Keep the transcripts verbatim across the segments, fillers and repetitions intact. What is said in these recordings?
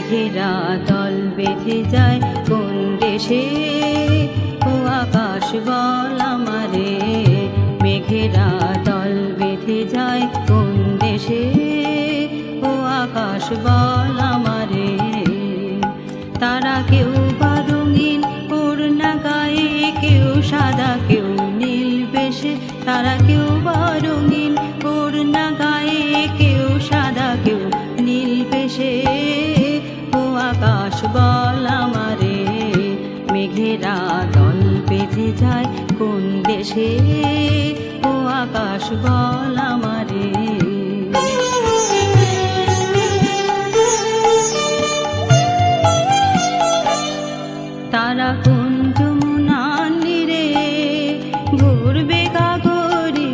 মেঘেরা দল বেঁধে যায় কোন দেশে, ও আকাশ বল আমারে। মেঘেরা দল বেঁধে যায় কোন দেশে, ও আকাশ বল আমারে। তারা কেউ বা রঙিন ওড়না গায়ে, কেউ সাদা কেউ নীল বেশে। তারা কেউ বা রঙিন ওড়না গায়ে, কেউ সাদা কেউ নীল বেশে, ও আকাশ বল আমারে। মেঘেরা দল বেঁধে যায় কোন দেশে, ও আকাশ বল আমারে। তারা কোন যমুনার নীরে ঘুরবে গাগরে,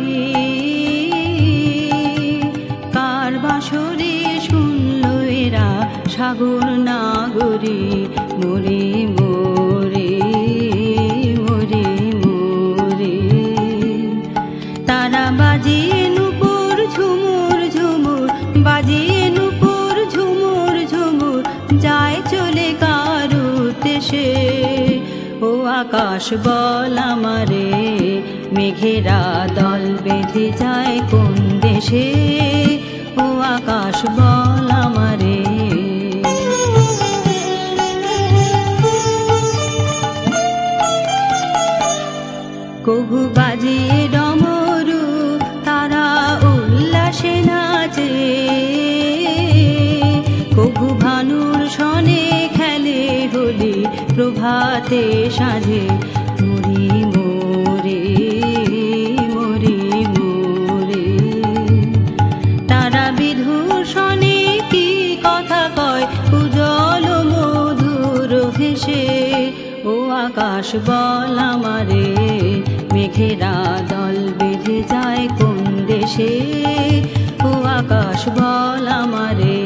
কার বাঁশরে শুনল এরা সাগর নাগরে। মোরে মোরে মোরে মোরে, তারা বাজিয়ে নূপুর ঝুমুর ঝুমুর, বাজিয়ে নূপুর ঝুমুর ঝুমুর, যায় চলে কারো দেশে, ও আকাশ বল আমারে। মেঘেরা দল বেঁধে যায় কোন দেশে, ও আকাশ বল আমারে। কহু বাজিয়ে ডমরু, তারা উল্লাসে নাচে। কহু ভানুর সনে খেলে হোলি প্রভাতে সাঁঝে। মরি মোরে মরি মোরে, তারা বিধুর সনে কি কথা কয় উজ্জ্বল মধুর হেসে, ও আকাশ বল আমারে। মেঘেরা দল বেঁধে যায় কোন দেশে, ও আকাশ বল আমারে।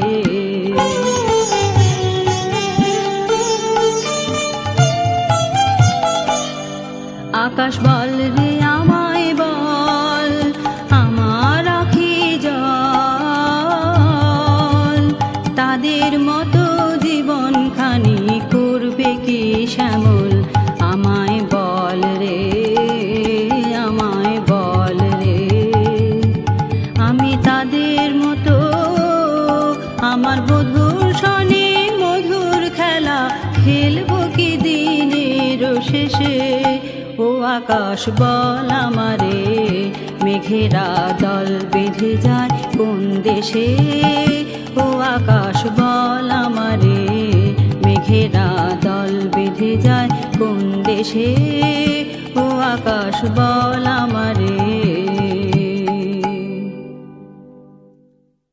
আকাশ বল রে আমায় বল, আমার আখি জল। তাদের মতো জীবন খানি করবে কি শ্যামল, আমায় বল রে আমায় বল রে। আমি তাদের মতো আমার বধূর সনে মধুর খেলা খেলবো কি দিনের শেষে, ও আকাশ বল আমারে। মেঘেরা দল বেঁধে যায় কোন দেশে, ও আকাশ